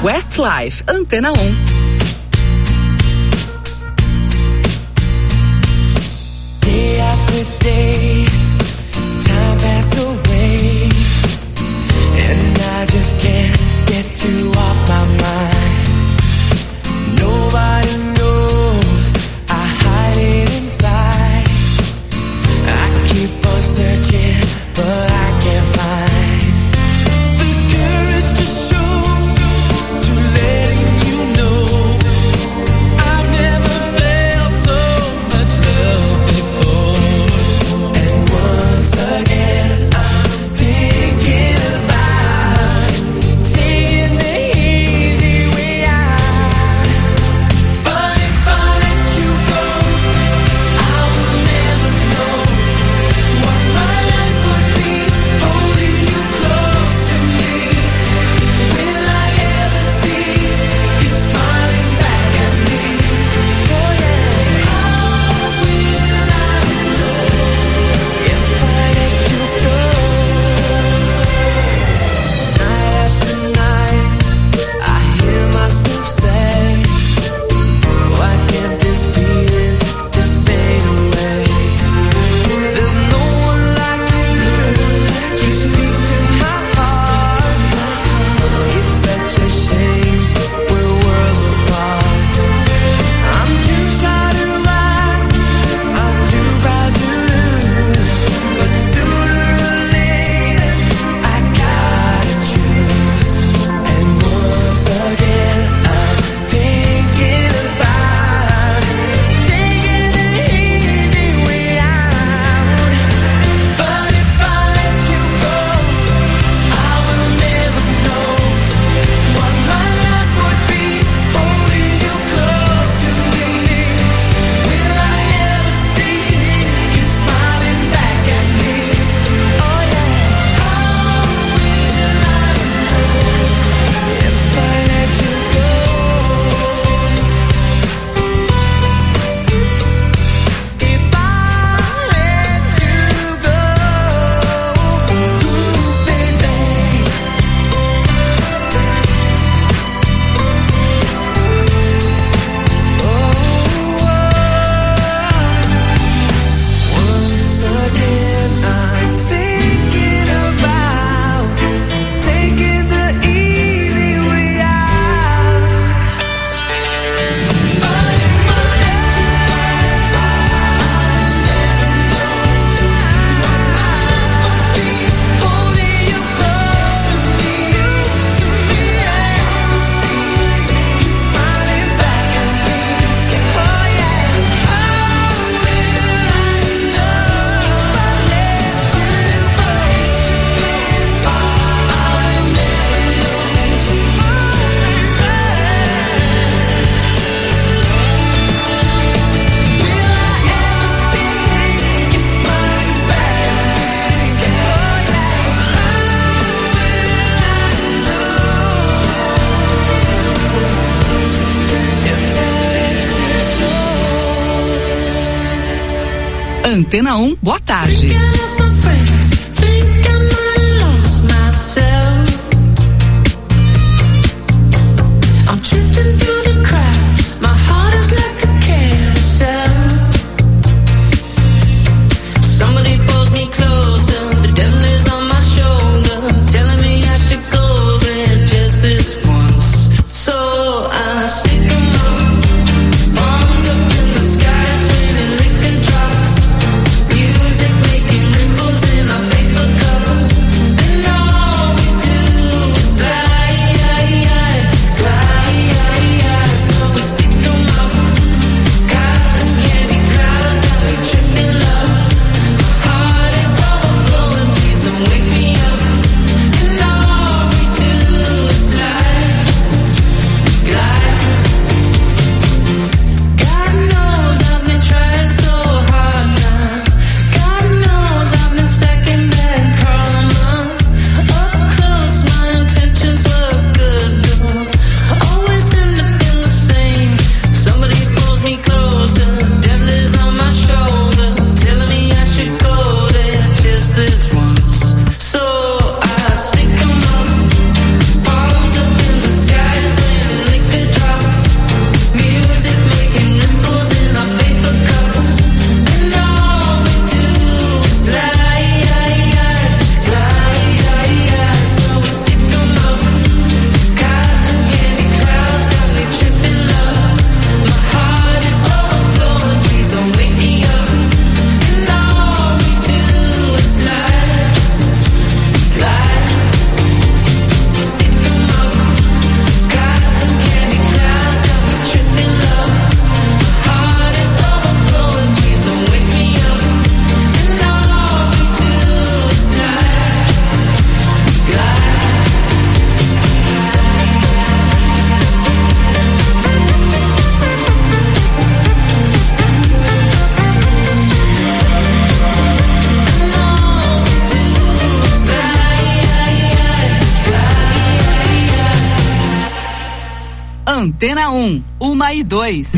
Westlife, Antena 1. Day after day, time passed away, and I just can't get you off my mind. Nobody knows, I hide it inside. I keep on searching, but I can't find the courage to show, to letting you know I've never felt so much love before. And once again I'm thinking about taking the easy way out. But if I let you go, I will never know what my life would be holding you close to me. Will I ever see you smiling back at me? Oh yeah. How will I know if I let you go? Night after night, I hear myself say, why can't this feeling just fade away? There's no one like you speak to my heart. It's such a shame we're worlds apart. I'm too shy to rise, I'm too proud to lose, but sooner or later I gotta choose. And once again I'm thinking about taking the easy way out. But if I let you go, I will never know what my life would be holding you close to me. Will I ever see you smiling back at me? Oh yeah. How will I know if I let you go? If I let you go, baby. Once again I'm thinking about taking the easy way out. But if I let you go, I'll never know what my life would be holding you close to me. Will I ever see you smiling back at me? Oh yeah. How will I know if I let you go? I'll never know. Will I ever see you smiling back at me? Oh yeah. How will I know if I let you go? Antena 1, boa tarde. I'm drifting through the crowd. My heart is like a carousel. Somebody pulls me closer. The devil is on my shoulder, telling me I should go there just this once. So I stick 'em up, palms up in the sky, it's raining liquor drops. Music making ripples in our paper cups. Antena 1, 1:02.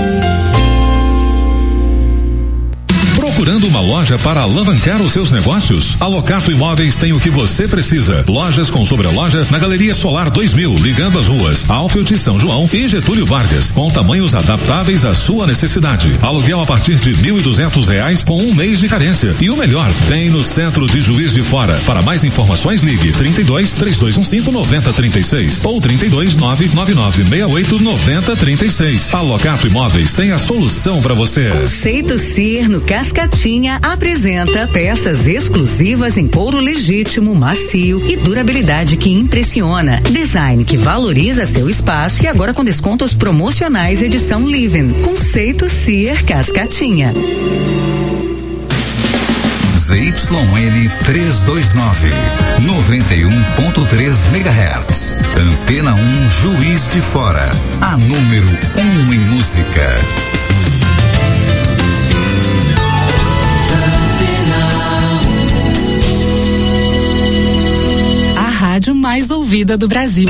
Procurando uma loja para alavancar os seus negócios? A Locato Imóveis tem o que você precisa. Lojas com sobreloja na Galeria Solar 2000, ligando as ruas Alfield, São João e Getúlio Vargas, com tamanhos adaptáveis à sua necessidade. Aluguel a partir de R$1.200 com um mês de carência. E o melhor, tem no centro de Juiz de Fora. Para mais informações, ligue 32-3215-9036 ou 32-99968-9036. A Locato Imóveis tem a solução para você. Conceito Cir no Cascatinha apresenta peças exclusivas em couro legítimo, macio e durabilidade que impressiona. Design que valoriza seu espaço e agora com descontos promocionais edição Living. Conceito Cir Cascatinha. ZYN 329, 91.3 MHz. Antena 1 Juiz de Fora. A número 1 em música. Rádio mais ouvida do Brasil.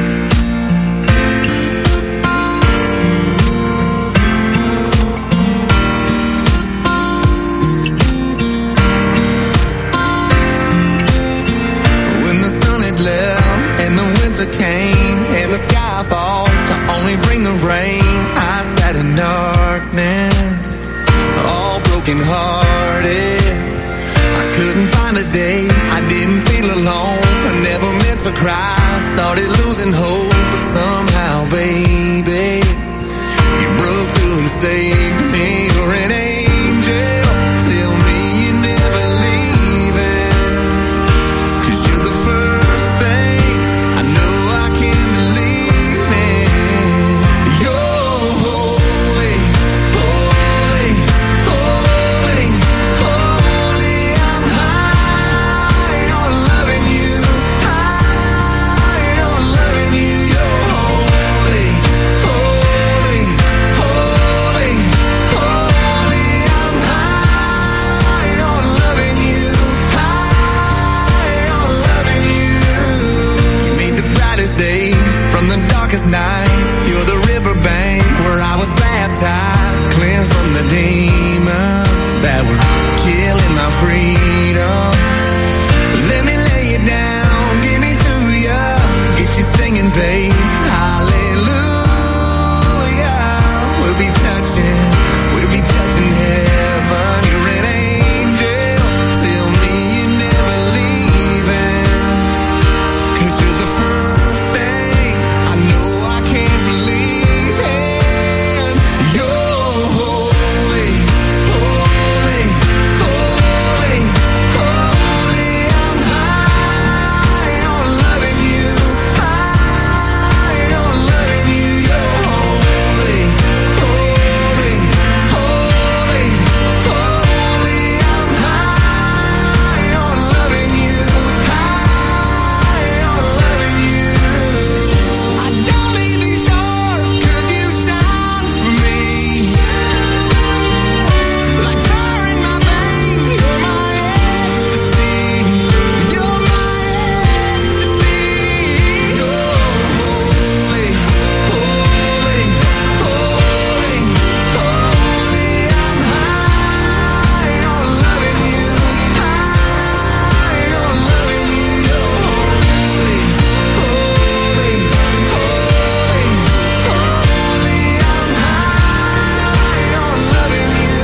When the sun had left and the winter came and the sky fall to only bring the rain, I sat in darkness, all broken hearted. I couldn't find a day I didn't feel alone. I never meant to cry, started losing hope, but somehow, baby, you broke through and saved me. You're an angel, tell me you're never leaving, 'cause you're the first thing I know I can believe in. You're holy, holy, holy, holy. I'm high on loving you. Days from the darkest nights, you're the riverbank where I was baptized, cleansed from the demons that were killing my freedom. Let me lay it down, give me to ya, get you singing, babe, hallelujah. We'll be touching heaven. You're an angel, tell me you're never leaving, 'cause you're the first thing I know I can't believe in. You're holy, holy, holy, holy. I'm high on loving you, high on loving you. You're holy, holy, holy, holy. I'm high on loving you, high on loving you. I don't need these stars 'cause you shine for me. Like fire in my veins, you're my ecstasy. You're my ecstasy. You're holy, holy, holy, holy. I'm high on loving you, high on loving you. You're holy, holy, holy, holy. I'm high on loving you,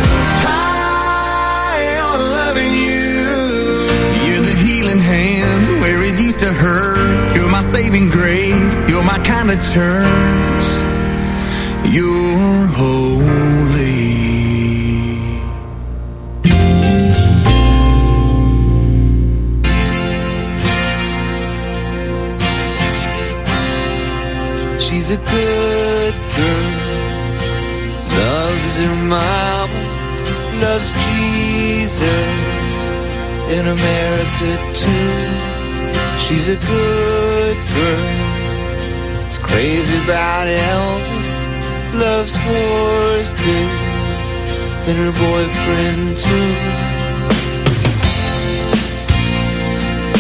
high on loving you. You're the healing hands where it used to hurt. You're my saving grace. You're my kind of church. You're holy. She's a good girl, loves her mama, loves Jesus, in America too. She's a good girl, is crazy about Elvis, loves horses, and her boyfriend too.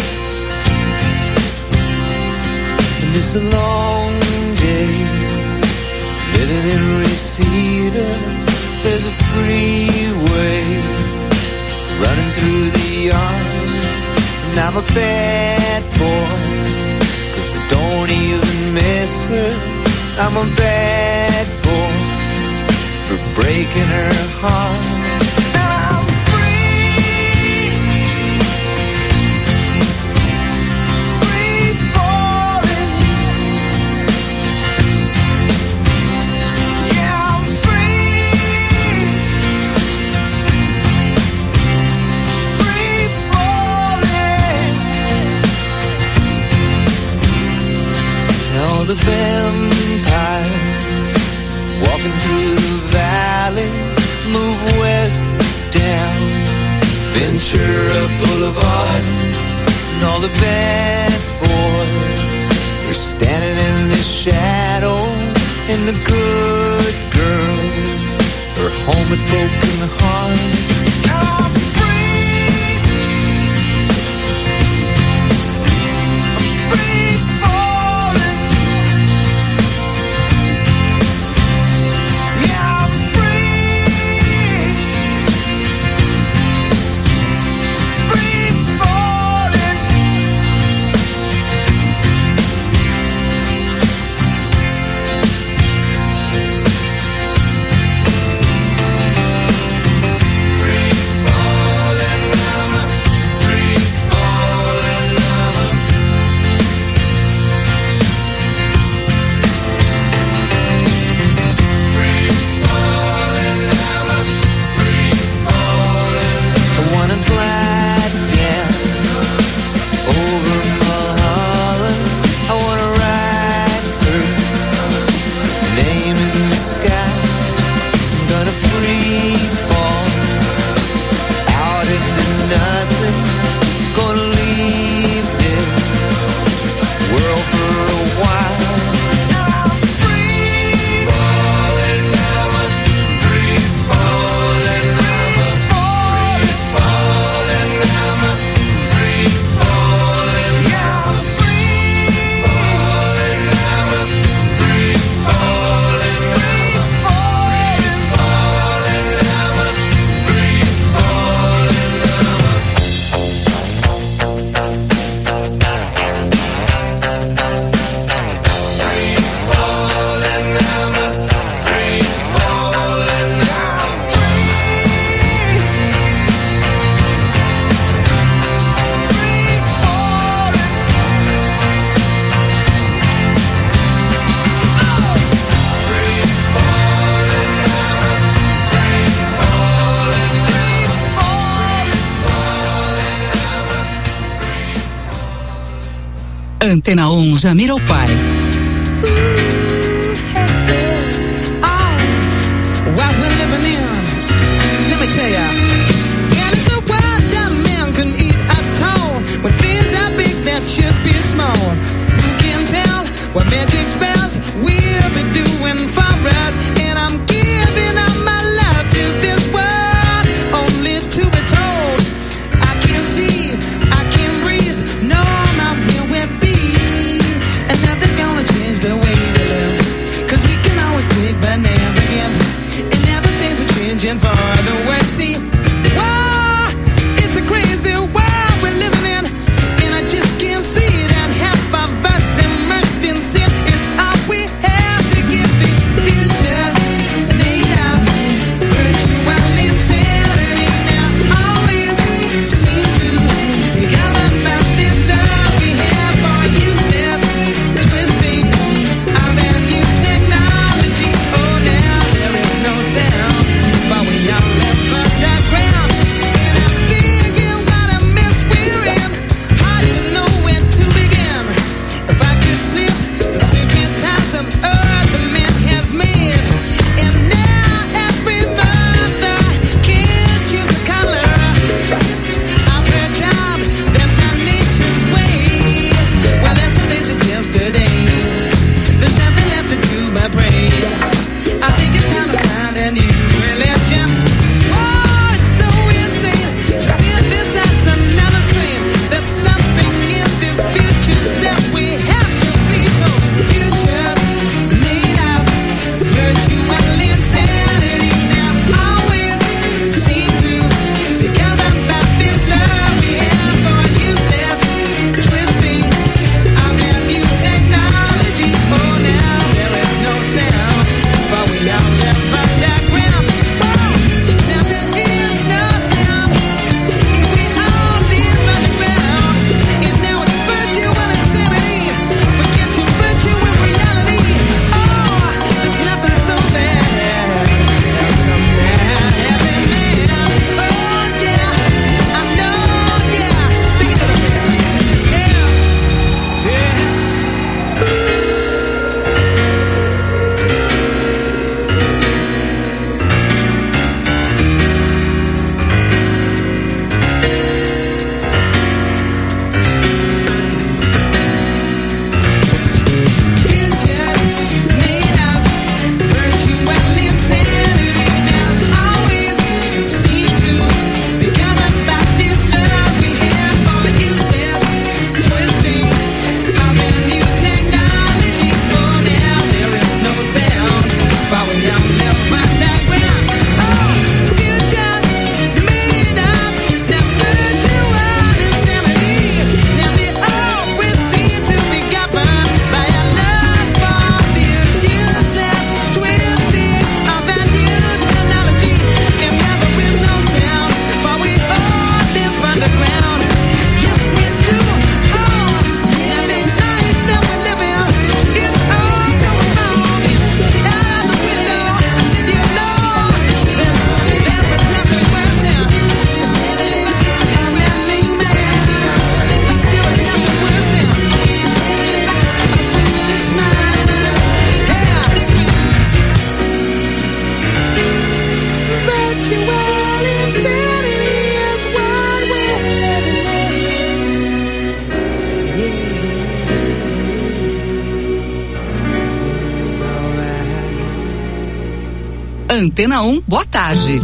And it's a long day Living in Reseda, there's a freeway running through the yard, and I'm a bad boy, 'cause I don't even miss her. I'm a bad boy for breaking her heart. And I'm free, free falling. Yeah, I'm free, free falling. All the vampires walking through the valley move west down Ventura Boulevard, and all the bad boys are standing in the shadows, and the good girls are home with broken hearts. I'm free, I'm free falling. Yeah, I'm free, free falling. I wanna glide down over Mulholland. I wanna ride her name in the sky. I'm gonna free fall out into nothing. Gonna leave this world for a while. I'm free falling, I'm free falling, I'm free falling, I'm free falling. Yeah, I'm free falling, I'm free falling, I'm free Antena 1 Jamiroquai. What we're living in, let me tell ya. And it's a world that man can eat at all. When things are big that should be small. Who can tell what magic spells we'll be doing for us? And I'm giving up my love to this world, only to be told I can't see, I can't breathe, no, not where we'll be. And nothing's gonna change the way we live, 'cause we can always take but never give. And now the things are changing for the worse. See, whoa, it's a crazy world we're living in, and I just can't see that half of us immersed in sin is all we have to give these futures made up virtual insanity. Now always seem to be governed by this love we have for useless twisting of that new technology. Oh, now there is no sound, but we are far away, I'll never find out where. Oh, you just made up that virtual insanity. Now they always seem to be governed by a love for this useless, twisted, overused technology. And now there is no sound, for we all live underground. Yes, we do. Oh, now this life that we're living is all so wrong. Out the window, you know, there was nothing worse than a man-made man. There was nothing worse than a foolish night. Yeah. Virtual insanity is what we're living Antena 1, boa tarde.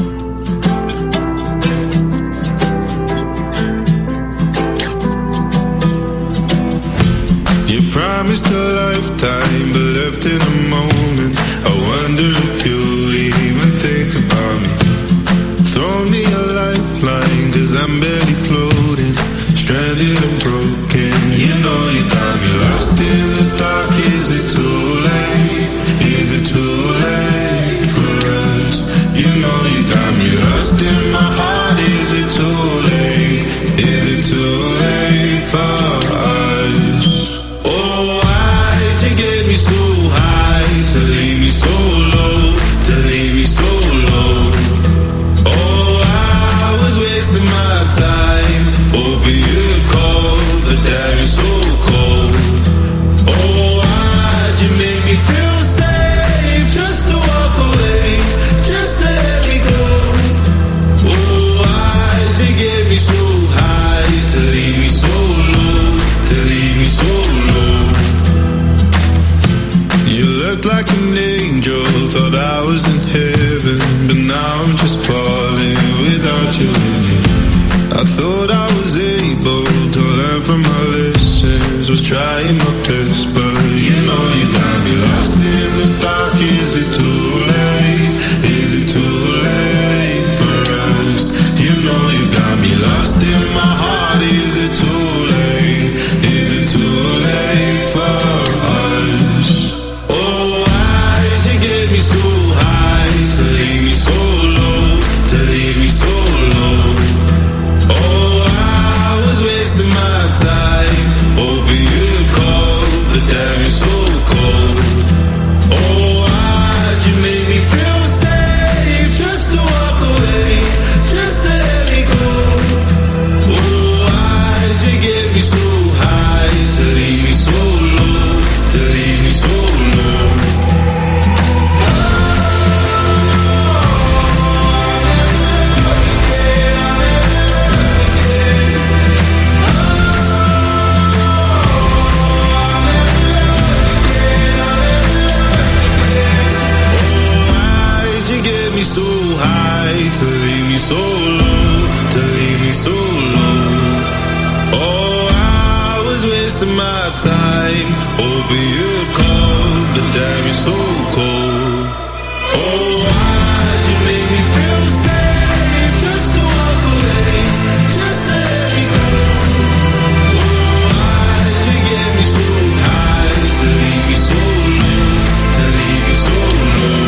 You promised a lifetime, but left in a moment. I wonder if you even think about me. Throw me a lifeline, 'cause I'm barely floating, stranded and broken. You know you got me lost in the dark. Is it too late? Is it too late for us? You know you got me lost in my heart. Is it too late? Is it too late for us? Oh, why'd you get me so high to leave me so low, to leave me so low? Oh, I was wasting my time, hoping you'd call, but damn, you're so cold. Oh, why'd you make me feel safe just to walk away, just to let me go? Oh, why'd you get me so high to leave me so low, to leave me so low? You looked like an angel, thought I was in heaven, but now I'm just falling without you in it. I thought I was able to learn from my lessons, was trying my best, but you know you got me lost in the dark. Is it too late? Is it too late for us? You know you got me lost in my heart. Is it too late? Is it too late for us? Oh, why'd you get me so high to leave me so low, to leave me so low? Oh, I was wasting my time, hoping you'd call, but damn, you're so cold. Oh, why'd you make me feel safe just to walk away, just to let me go? Oh, why'd you get me so high to leave me so low, to leave me so low? Why'd you get me so high to leave me so low, to leave me so low? Oh, I was wasting my time, hoping you'd call, but damn, you're so cold. Oh, why'd you make me feel safe just to walk away, just to let me go? Oh, why'd you get me so high to leave me so low, to leave me so low?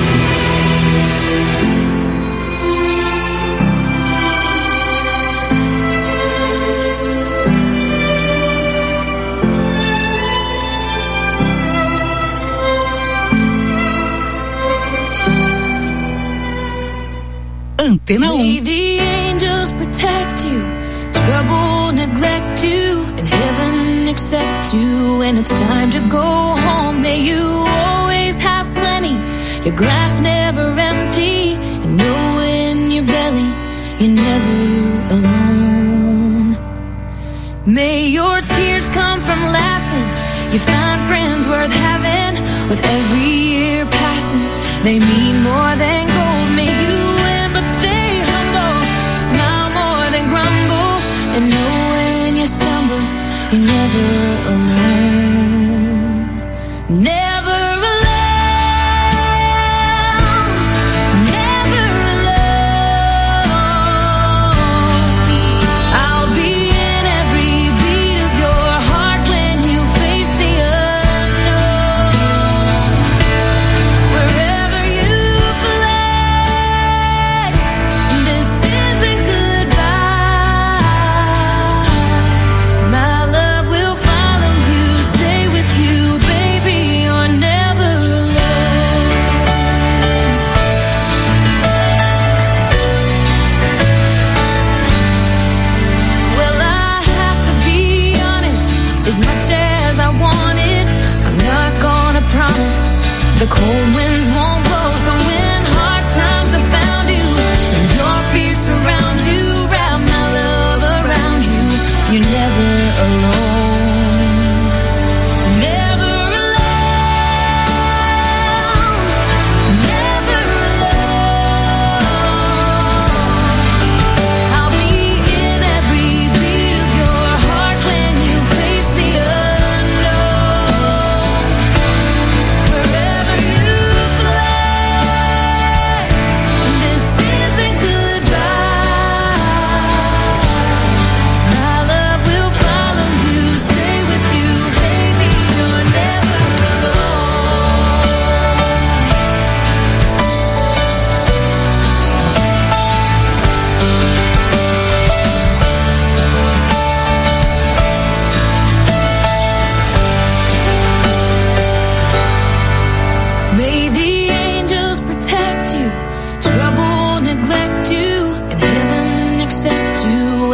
Antena 1. May the angels protect you, trouble neglect you, and heaven accept you when it's time to go home. May you always have plenty, your glass never empty, and know in your belly you're never alone. May your tears come from laughing, you find friends worth having. With every year passing, they mean more than gold. May you win but stay humble, smile more than grumble, and know when you stumble, you're never alone. Never alone.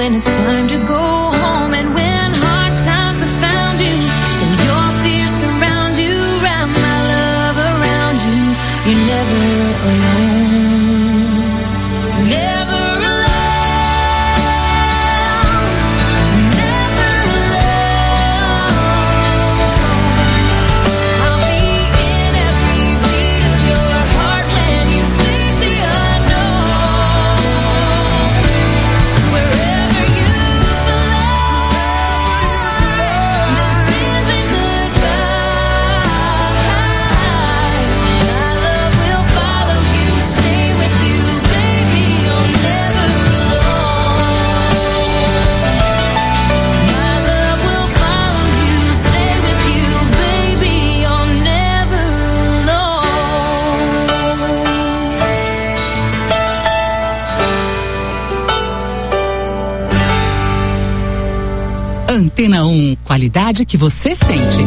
when it's time to go home. And when hard times have found you and your fears surround you, wrap my love around you. You're never alone. Never alone. Never alone. I'll be in every beat of your heart when you face the unknown. Wherever you belong, this isn't goodbye. My love will follow you, stay with you, baby. You're never alone. My love will follow you, stay with you, baby. You're never alone. Antena 1, qualidade que você sente.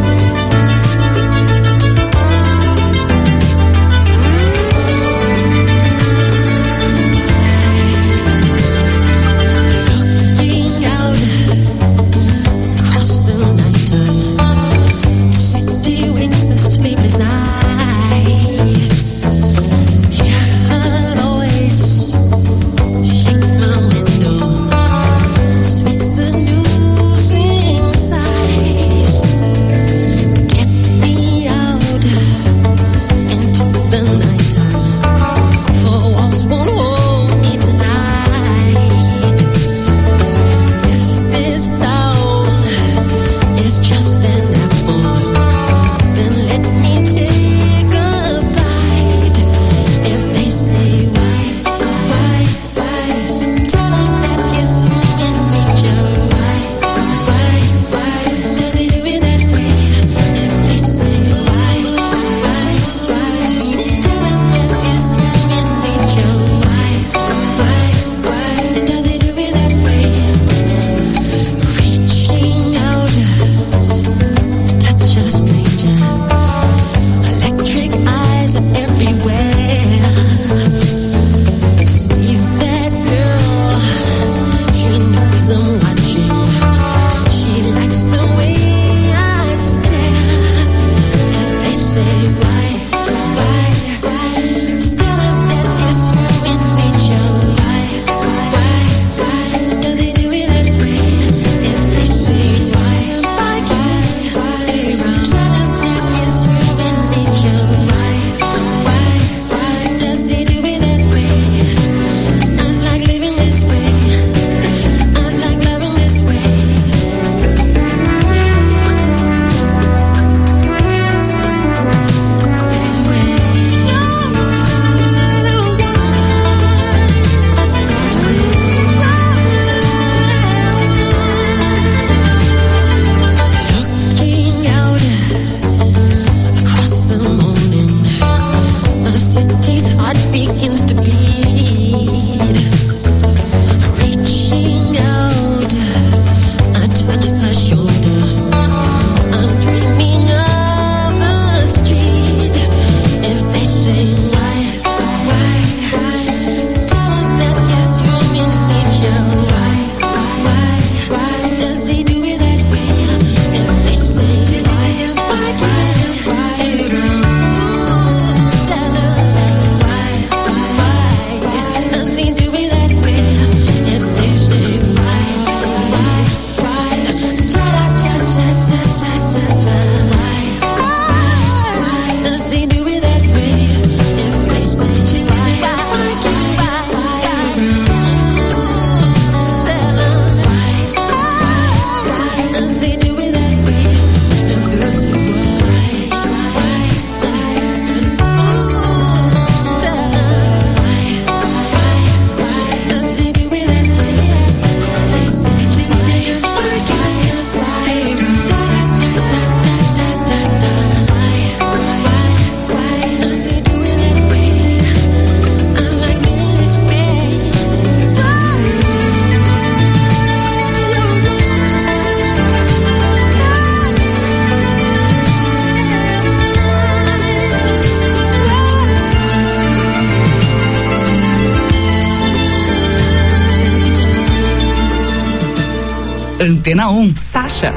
Looking out across the night, city winks a sleepless night. Your voice shake my window, sweet seducing sighs. Get me out into the nighttime, for walls won't hold me tonight. If this town is just an apple, then let me take a bite. If they say why, tell them that it's human nature. Why, does it do it that way? If they say why, tell them that it's human nature. Why, does it do it that way? Reaching out, touch a stranger. Electric eyes are everywhere. See that girl, she knows I'm watching. She likes the way I stare. If they say why, tell them that it's human nature. Why, does it do it that way? If they say why, tell them that it's human nature. Why, Antena 1, Sasha.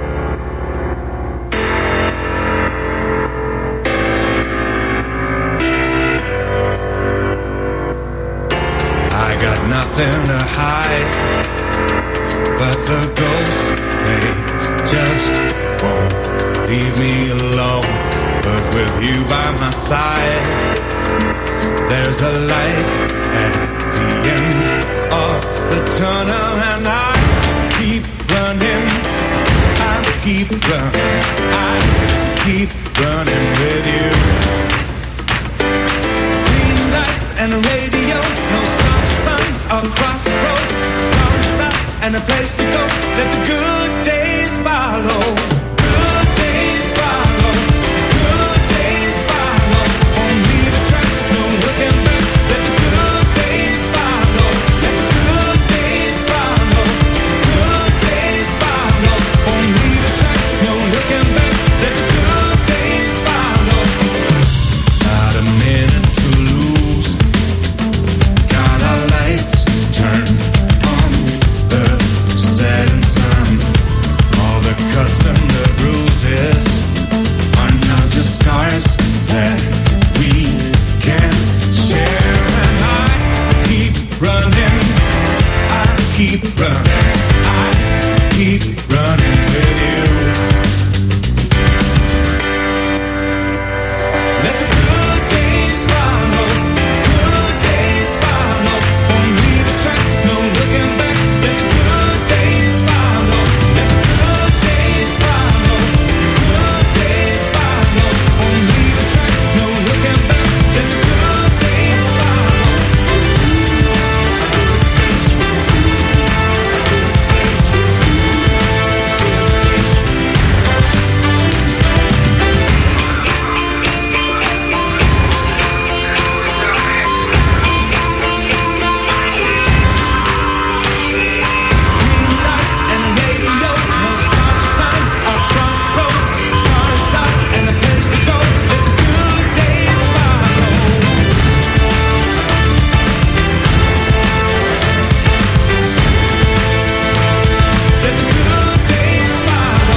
I got nothing to hide, but the ghosts, they just won't leave me alone. But with you by my side, there's a light at the end of the tunnel, and I keep running, I keep running, I keep running with you. Green lights and a radio, no stop signs or crossroads, stars up and a place to go. Let the good days follow. Good days follow. Good days follow. Won't leave a track, no looking back. Let the good days follow. Let the good days follow. Good days follow. Won't leave a track, no looking back. Let the good days follow. Not a minute to lose. Got our lights turned on the setting sun. All the cuts and the bruises are not just scars that we can share. And I keep running, I keep running, I keep running with you. Let the good days follow, good days follow. Won't leave a track, no looking back. Let the good days follow, let the good days follow, good days follow. Won't leave a track, no looking back. Let the good days follow. Green lights and a radio, no stop signs or crossroads, stars out and a place to go. Let the good days follow. Let the good days follow.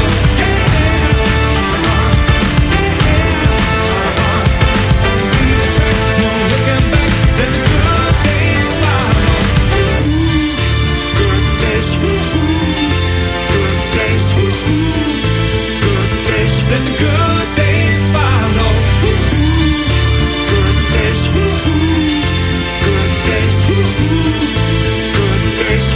Leave a track, no looking back. Let the good days follow. Good days, good days, good days. Let the good days follow. Good days, good days, good days.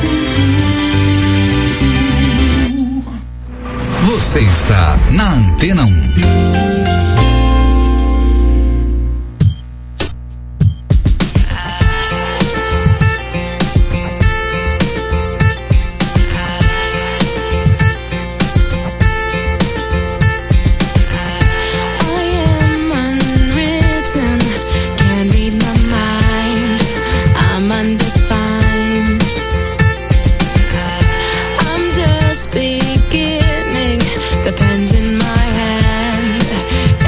Você está na Antena 1. I am unwritten, can't read my mind. I'm undefined. I'm just beginning. The pen's in my hand.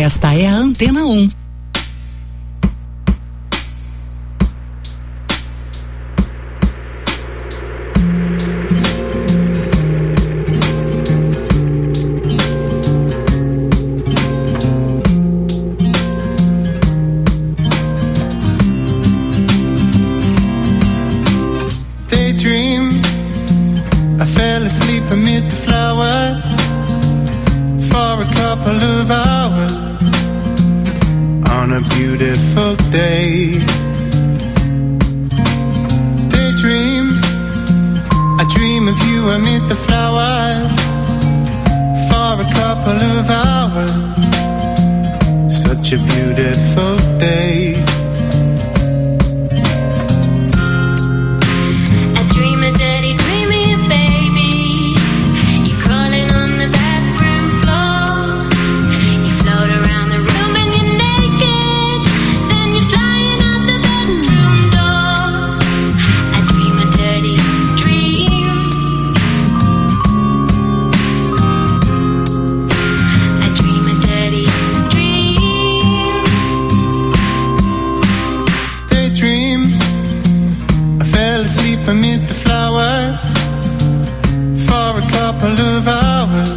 Esta é a Antena 1. Daydream, I fell asleep amid the flowers for a couple of hours on a beautiful day. Daydream, I dream of you amid the flowers for a couple of hours. Such a beautiful day. Amid the flowers for a couple of hours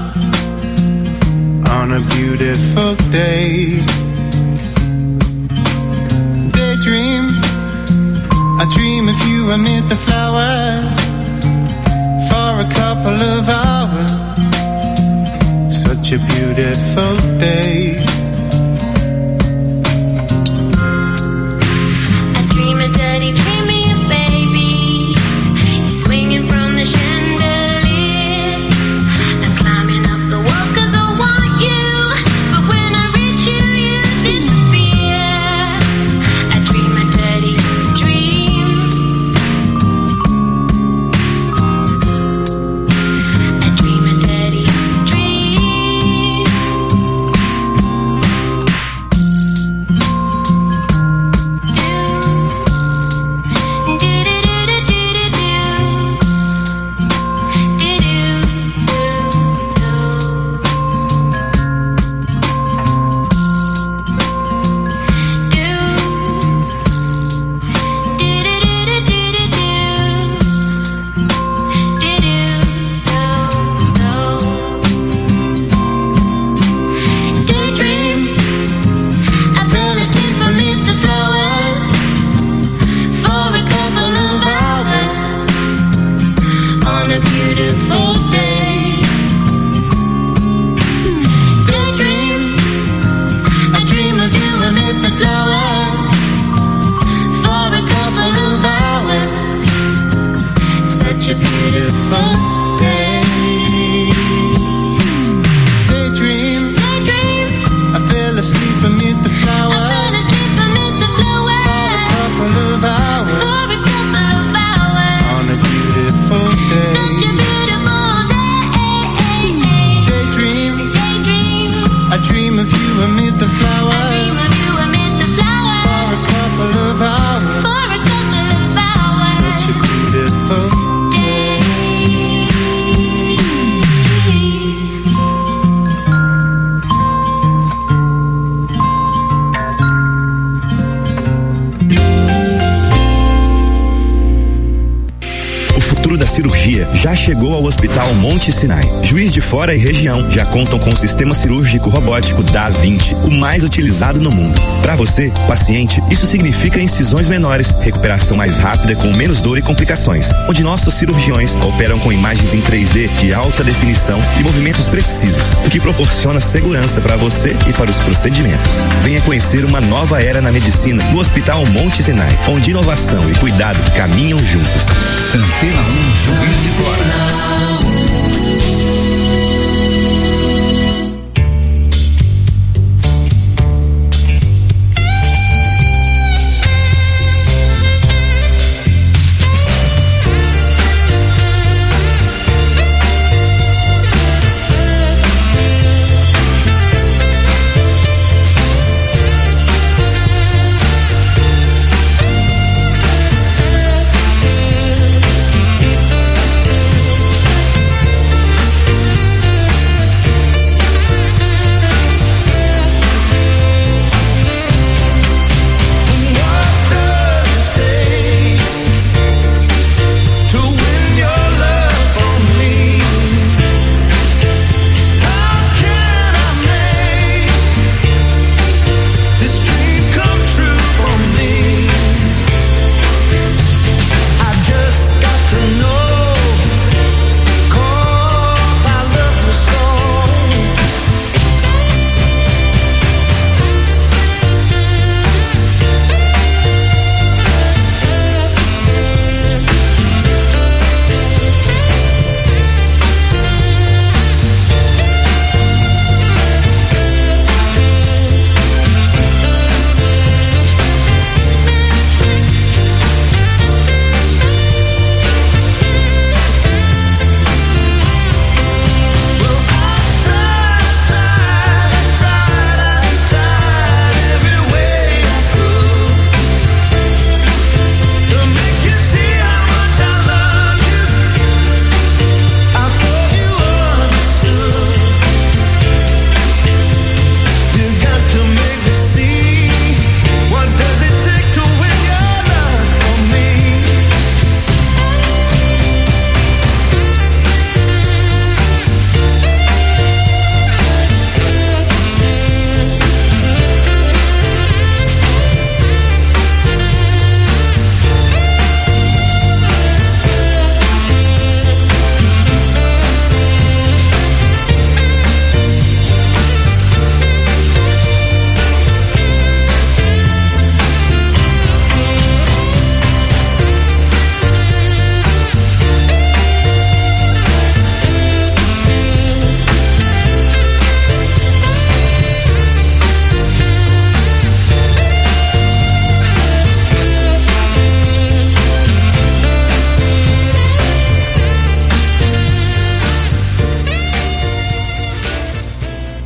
on a beautiful day. Daydream, I dream of you amid the flowers for a couple of hours. Such a beautiful day. I dream a dirty dream. Já chegou ao Hospital Monte Sinai. Juiz de Fora e região já contam com o sistema cirúrgico robótico Da Vinci, o mais utilizado no mundo. Para você, paciente, isso significa incisões menores, recuperação mais rápida com menos dor e complicações, onde nossos cirurgiões operam com imagens em 3D de alta definição e movimentos precisos, o que proporciona segurança para você e para os procedimentos. Venha conhecer uma nova era na medicina no Hospital Monte Sinai, onde inovação e cuidado caminham juntos. Antena 1 Juiz de Fora.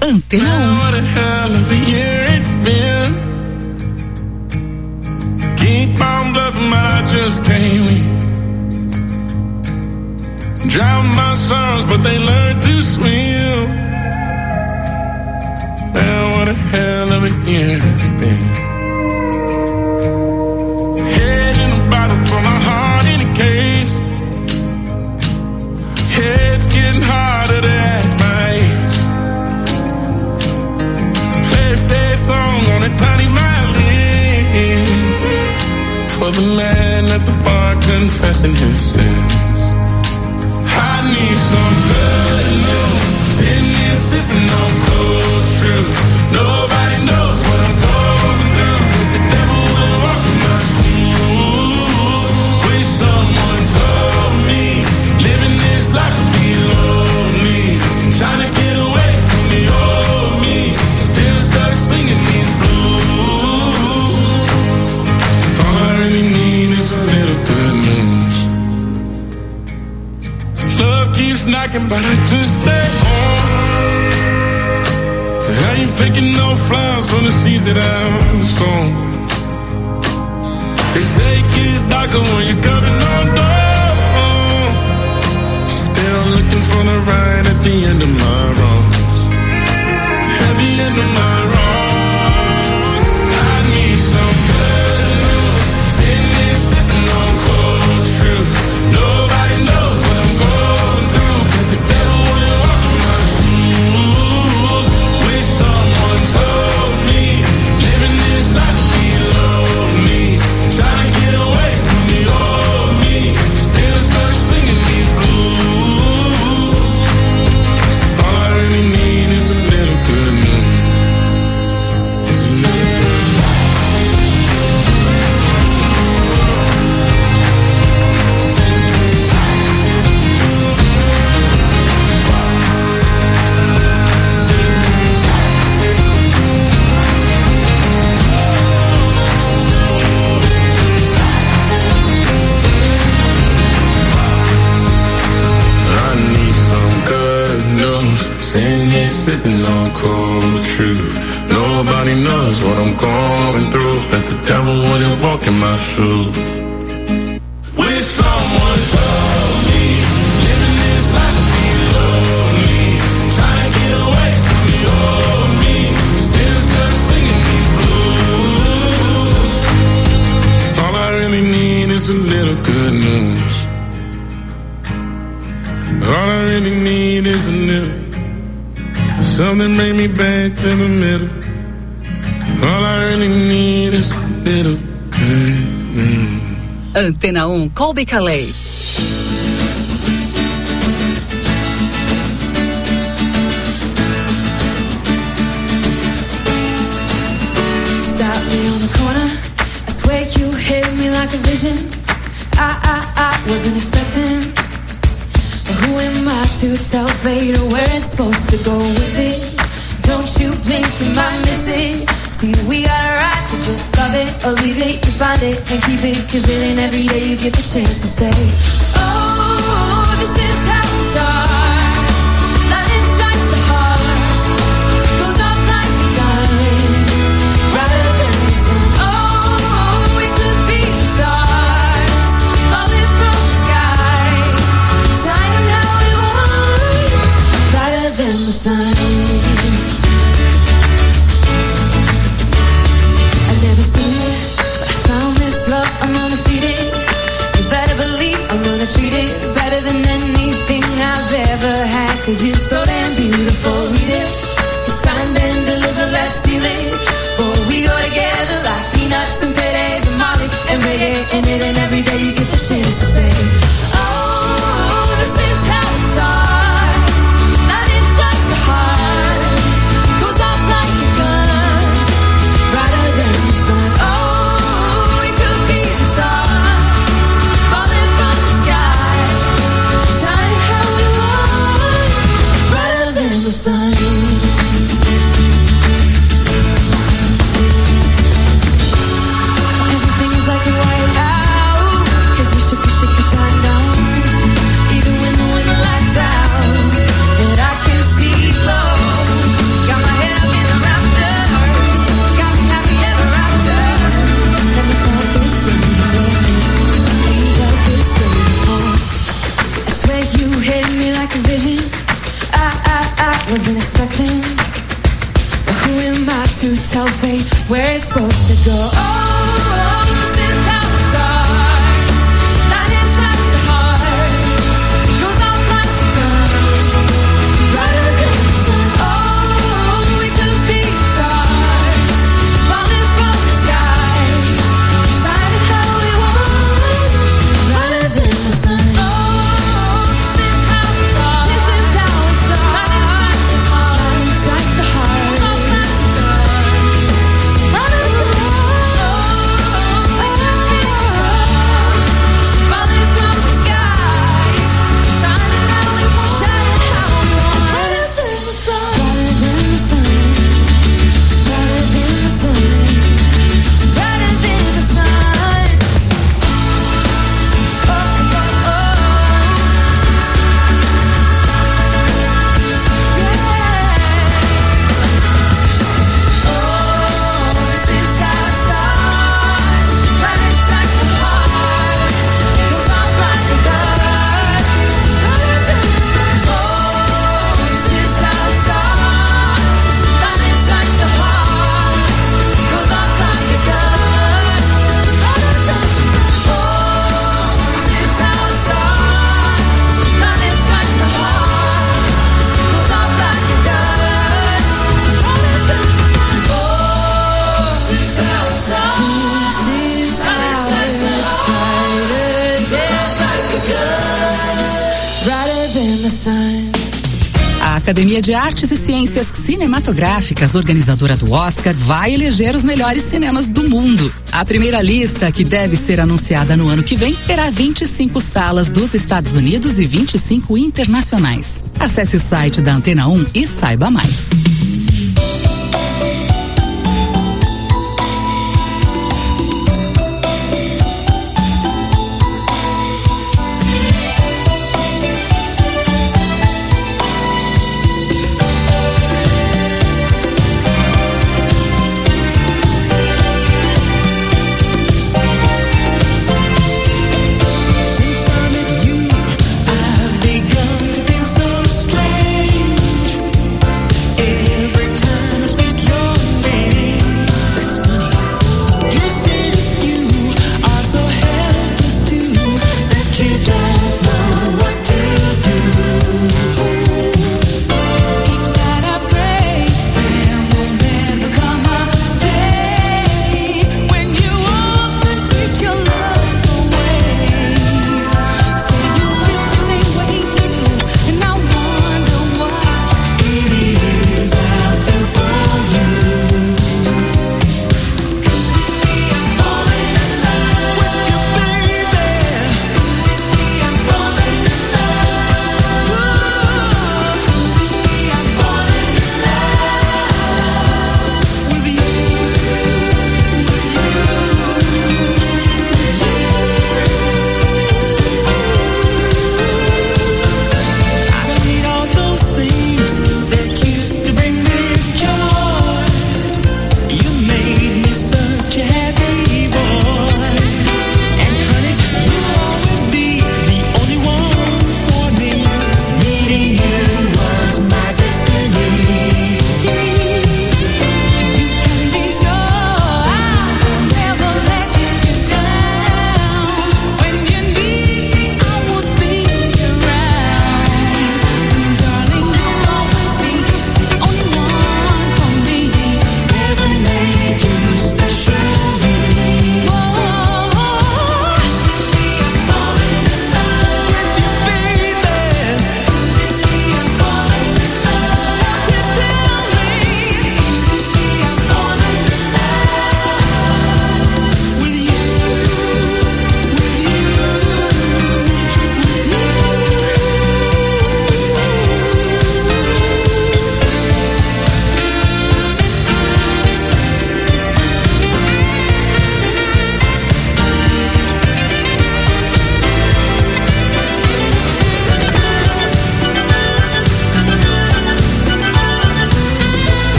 Antena 1. What a hell of a year it's been. Keep on bluffing, but I just can't win. Drown my sons, but they learn to swim. Man, what a hell of a year it's been. Head in a bottle, put my heart in a case. It's getting harder to act my age. Play a sad song on a tiny violin for the man at the bar confessing his sins. I need some good news. Sitting here sipping on cold truth. Nobody knows what I'm going through. The devil will walk in my shoes. Wish someone told me living this life would be lonely. Trying to get away from the old me. Still stuck singing these blues. All I really need is a little good news. Love keeps knocking, but I just stay on. So how you picking no flowers from the seeds that I'm sown? They say kids darker when you're coming on down. Still looking for the right at the end of my wrongs. At the end of my wrongs. I need some good news. Sitting there sipping on cold truth. Nobody knows what I'm going through. But the devil will walk in my shoes. Wish someone told me living this life would be lonely. Trying to get away from the old me. Still stuck singing these blues. All I really need is a little good news. Just a little sitting here sipping on cold truth. Nobody knows what I'm going through. Bet the devil wouldn't walk in my shoes. Wish someone told me living this life would be lonely. Trying to get away from the old me. Still stuck singing these blues. All I really need is a little good news. All I really need is a little. Something bring me back to the middle. All I really need is a little good news. Antena 1, Colby Calais. Stop me on the corner. I swear you hit me like a vision. I wasn't expecting. But who am I to tell fate where it's supposed to go with it? Don't you blink, you might miss it. See, we got a right to just love it or leave it. You find it and keep it, 'cause it ain't every day you get the chance to stay. Oh, this is how it starts. Lightning strikes the heart, goes off like a gun, brighter than the sun. Oh, we could be stars, falling from the sky, shining how we want, brighter than the sun. Never seen it, but I found this love, I'm undefeated. You better believe I'm gonna treat it better than anything I've ever had. 'Cause you're so damn beautiful, read it. It's signed and delivered, let's steal it. Boy, we go together like peanuts and peres and Molly and reggae. And it ain't every day you get the chance to say, oh, this is how it starts. Lightning strikes the heart. it's supposed to go. Oh, this is how it starts. Light inside the heart goes off like a gun, brighter than the sun. Oh, we could be stars falling from the sky, shining how we want, brighter than the sun. Oh, this is how it starts. This is how it starts. Light strikes the heart, goes off like a gun, brighter than the sun. Falling from the sky, shining how we want, brighter than the sun. Brighter than the sun, brighter than the sun, brighter than the sun. Oh, oh, oh. Oh, this is how it starts. Light strikes the heart, goes off like a gun, brighter than the sun. Oh, this is how it starts. Light strikes the heart, goes off like a gun, brighter than the sun. Oh, this is how it starts. Light strikes the heart, goes off like a gun, brighter than the sun. Oh, this is how it starts. This is how it starts. Brighter than the sun. A Academia de Artes e Ciências Cinematográficas, organizadora do Oscar, vai eleger os melhores cinemas do mundo. A primeira lista, que deve ser anunciada no ano que vem, terá 25 salas dos Estados Unidos e 25 internacionais. Acesse o site da Antena 1 e saiba mais. Since I met you, I've begun to feel so strange.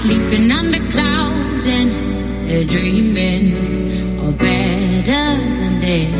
sleeping under clouds and they're dreaming of better than this.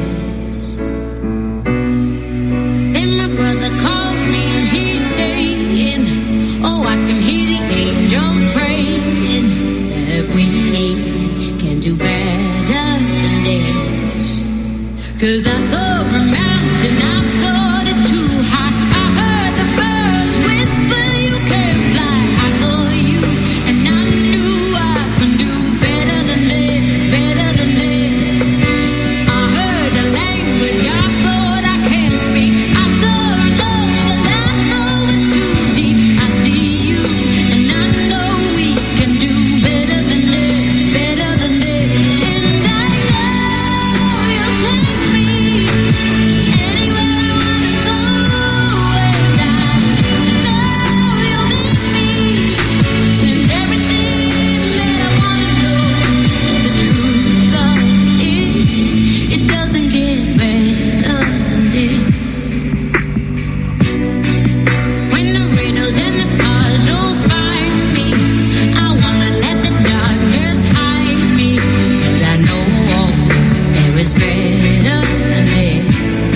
Then my brother calls me and he's saying, oh, I can hear the angels praying that we can do better than this. 'Cause I saw a mountain, I thought it's too high. I heard the birds whisper you can't fly. I saw you and I knew I can do better than this, better than this. I heard a language I thought I can't speak. I saw an ocean I know it's too deep. I see you and I know we can do better than this, better than this. And I know you'll take me anywhere I wanna go, and I know you'll lead me in everything that I wanna know. The truth of it, it doesn't get better than this. When the riddles and the puzzles find me, I wanna let the darkness hide me, but I know there is better than this.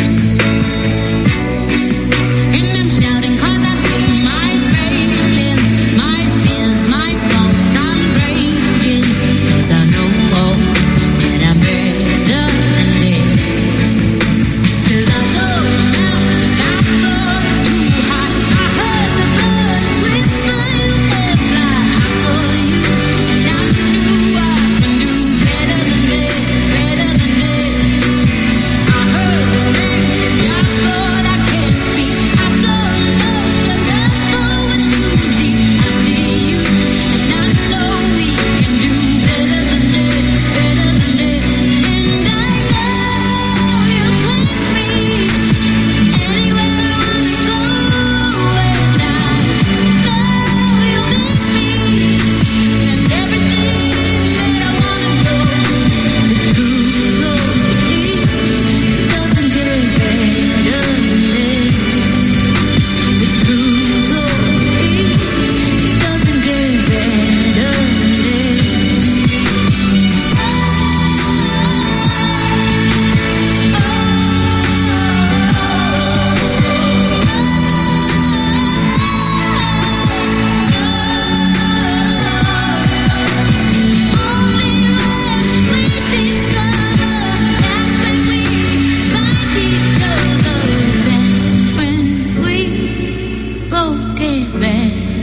And I'm shouting 'cause I see my failings, my fears, my faults. I'm raging 'cause I know that I'm better than this. 'Cause I saw a mountain, I thought it's too high. I heard the birds whisper you can't fly. I saw you and I knew I can do better than this, better than this. I heard the language I thought I can't speak. I saw an ocean I thought was too deep. I see you and I know we can do better than this, better than this. And I know you'll take me anywhere I wanna go, and I know you'll lead me in everything that I wanna know. The truth of it doesn't get better than this. The truth of it doesn't get better than this.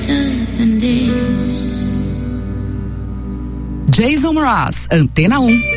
Jason Mraz, Antena 1.